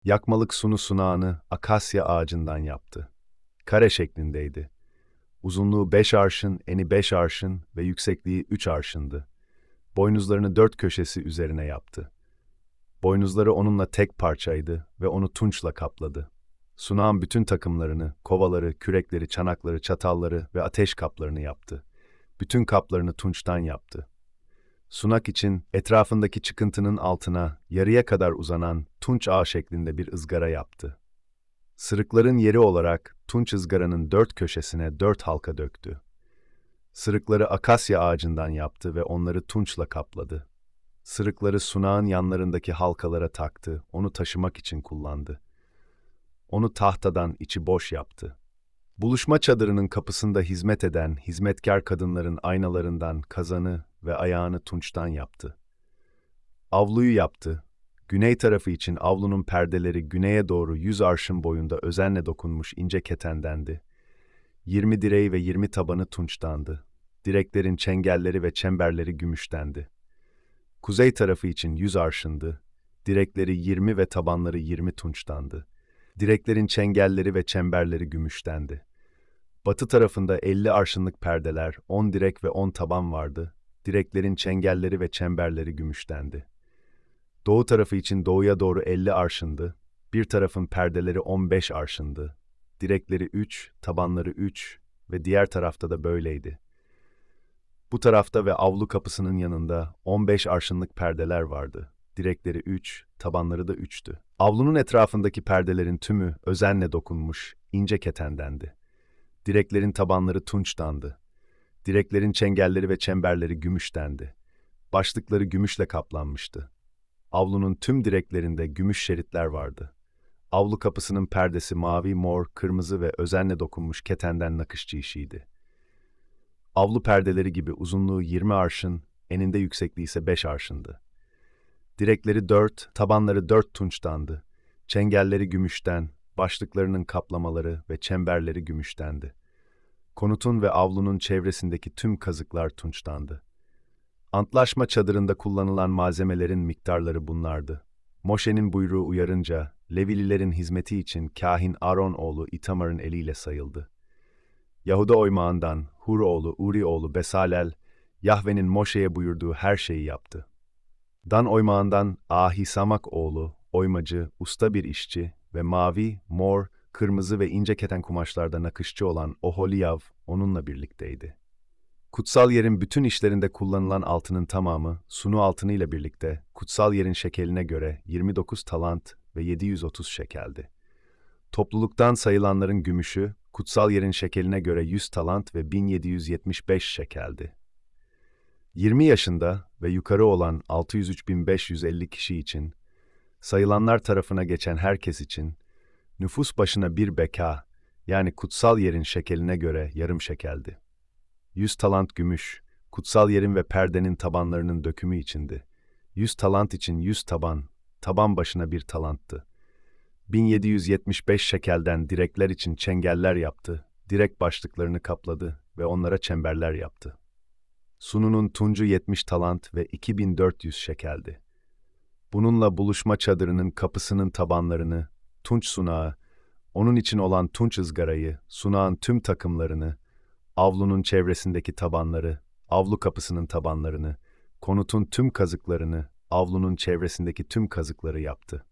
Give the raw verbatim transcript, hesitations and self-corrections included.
Yakmalık sunu sunağını akasya ağacından yaptı. Kare şeklindeydi. Uzunluğu beş arşın, eni beş arşın ve yüksekliği üç arşındı. Boynuzlarını dört köşesi üzerine yaptı. Boynuzları onunla tek parçaydı ve onu tunçla kapladı. Sunağın bütün takımlarını, kovaları, kürekleri, çanakları, çatalları ve ateş kaplarını yaptı. Bütün kaplarını tunçtan yaptı. Sunak için etrafındaki çıkıntının altına yarıya kadar uzanan tunç ağı şeklinde bir ızgara yaptı. Sırıkların yeri olarak tunç ızgaranın dört köşesine dört halka döktü. Sırıkları akasya ağacından yaptı ve onları tunçla kapladı. Sırıkları sunağın yanlarındaki halkalara taktı, onu taşımak için kullandı. Onu tahtadan içi boş yaptı. Buluşma çadırının kapısında hizmet eden hizmetkar kadınların aynalarından kazanı ve ayağını tunçtan yaptı. Avluyu yaptı. Güney tarafı için avlunun perdeleri güneye doğru yüz arşın boyunda özenle dokunmuş ince ketendendi. Yirmi direği ve yirmi tabanı tunçtandı. Direklerin çengelleri ve çemberleri gümüştendi. Kuzey tarafı için yüz arşındı. Direkleri yirmi ve tabanları yirmi tunçtandı. Direklerin çengelleri ve çemberleri gümüştendi. Batı tarafında elli arşınlık perdeler, on direk ve on taban vardı. Direklerin çengelleri ve çemberleri gümüştendi. Doğu tarafı için doğuya doğru elli arşındı. Bir tarafın perdeleri on beş arşındı. Direkleri üç, tabanları üç ve diğer tarafta da böyleydi. Bu tarafta ve avlu kapısının yanında on beş arşınlık perdeler vardı. Direkleri üç, tabanları da üçtü. Avlunun etrafındaki perdelerin tümü özenle dokunmuş, ince ketendendi. Direklerin tabanları tunçtandı. Direklerin çengelleri ve çemberleri gümüştendi. Başlıkları gümüşle kaplanmıştı. Avlunun tüm direklerinde gümüş şeritler vardı. Avlu kapısının perdesi mavi, mor, kırmızı ve özenle dokunmuş ketenden nakışçı işiydi. Avlu perdeleri gibi uzunluğu yirmi arşın, eninde yüksekliği ise beş arşındı. Direkleri dört, tabanları dört tunçtandı. Çengelleri gümüşten, başlıklarının kaplamaları ve çemberleri gümüştendi. Konutun ve avlunun çevresindeki tüm kazıklar tunçtandı. Antlaşma çadırında kullanılan malzemelerin miktarları bunlardı. Moşe'nin buyruğu uyarınca, Levililerin hizmeti için kâhin Aron oğlu İtamar'ın eliyle sayıldı. Yahuda oymağından Hur oğlu Uri oğlu Besalel, Yahve'nin Moşe'ye buyurduğu her şeyi yaptı. Dan oymağından Ahisamak oğlu, oymacı, usta bir işçi ve mavi, mor, kırmızı ve ince keten kumaşlarda nakışçı olan Oholiyav onunla birlikteydi. Kutsal yerin bütün işlerinde kullanılan altının tamamı, sunu altını ile birlikte kutsal yerin şekeline göre yirmi dokuz talant ve yedi yüz otuz şekeldi. Topluluktan sayılanların gümüşü, kutsal yerin şekeline göre yüz talant ve bin yedi yüz yetmiş beş şekeldi. yirmi yaşında ve yukarı olan altı yüz üç bin beş yüz elli kişi için, sayılanlar tarafına geçen herkes için, nüfus başına bir beka, yani kutsal yerin şekeline göre yarım şekeldi. Yüz talant gümüş, kutsal yerin ve perdenin tabanlarının dökümü içindi. Yüz talant için yüz taban, taban başına bir talanttı. bin yedi yüz yetmiş beş şekelden direkler için çengeller yaptı, direk başlıklarını kapladı ve onlara çemberler yaptı. Sununun tuncu yetmiş talant ve iki bin dört yüz şekeldi. Bununla buluşma çadırının kapısının tabanlarını, tunç sunağı, onun için olan tunç ızgarayı, sunağın tüm takımlarını, avlunun çevresindeki tabanları, avlu kapısının tabanlarını, konutun tüm kazıklarını, avlunun çevresindeki tüm kazıkları yaptı.